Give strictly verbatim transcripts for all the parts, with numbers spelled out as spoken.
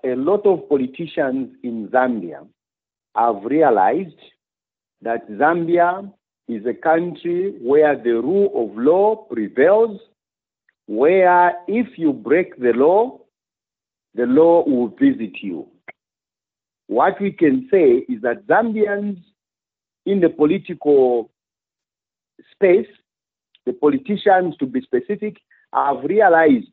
a lot of politicians in Zambia have realized that Zambia is a country where the rule of law prevails, where if you break the law, the law will visit you. What we can say is that Zambians in the political space, the politicians to be specific, have realized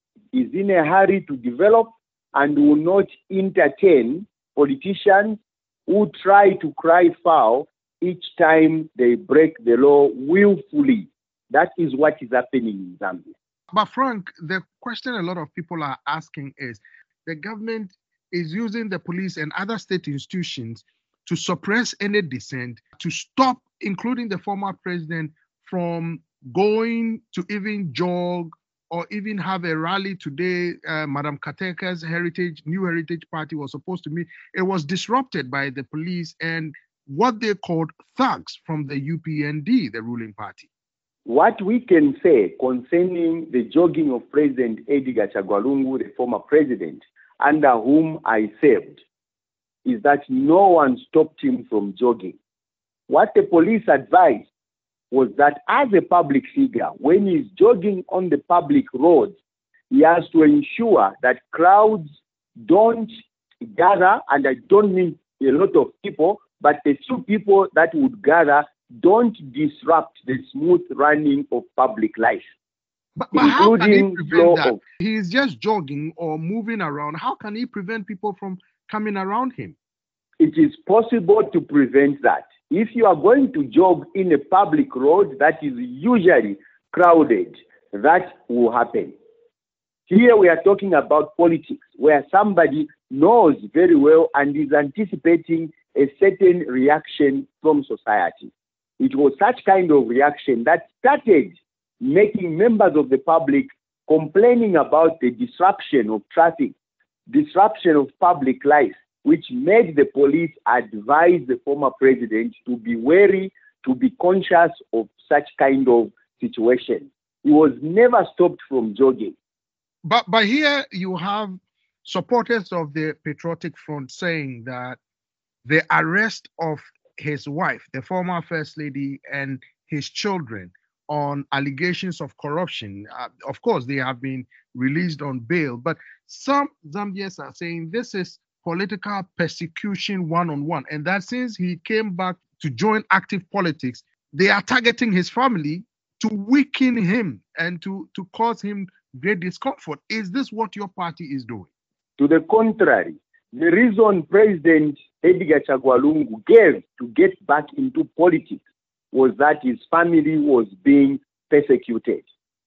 is in a hurry to develop and will not entertain politicians who try to cry foul each time they break the law willfully. That is what is happening in Zambia. But Frank, the question a lot of people are asking is, the government is using the police and other state institutions to suppress any dissent, to stop, including the former president, from going to even jog or even have a rally today. uh, Madam Kateka's Heritage, New Heritage Party was supposed to meet. It was disrupted by the police and what they called thugs from the U P N D, the ruling party. What we can say concerning the jogging of President Edgar Chagwa Lungu, the former president, under whom I served, is that no one stopped him from jogging. What the police advised was that as a public figure, when he's jogging on the public roads, he has to ensure that crowds don't gather, and I don't mean a lot of people, but the few people that would gather don't disrupt the smooth running of public life. But, but how can he prevent that? Of, he is just jogging or moving around. How can he prevent people from coming around him? It is possible to prevent that. If you are going to jog in a public road that is usually crowded, that will happen. Here we are talking about politics, where somebody knows very well and is anticipating a certain reaction from society. It was such kind of reaction that started making members of the public complaining about the disruption of traffic, disruption of public life, which made the police advise the former president to be wary, to be conscious of such kind of situation. He was never stopped from jogging. But, but here you have supporters of the Patriotic Front saying that the arrest of his wife, the former First Lady, and his children on allegations of corruption, uh, of course, they have been released on bail. But some Zambians are saying this is political persecution one-on-one, and that since he came back to join active politics, they are targeting his family to weaken him and to, to cause him great discomfort. Is this what your party is doing? To the contrary, the reason President Edgar Chagwa Lungu gave to get back into politics was that his family was being persecuted.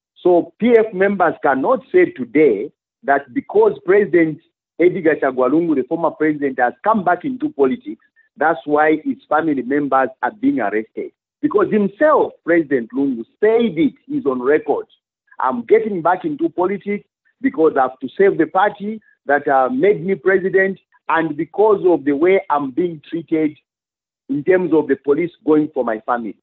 So P F members cannot say today that because President Edgar Chagwa Lungu, the former president, has come back into politics, that's why his family members are being arrested. Because himself, President Lungu, said it, he's on record. I'm getting back into politics because I have to save the party that uh, made me president, and because of the way I'm being treated in terms of the police going for my family.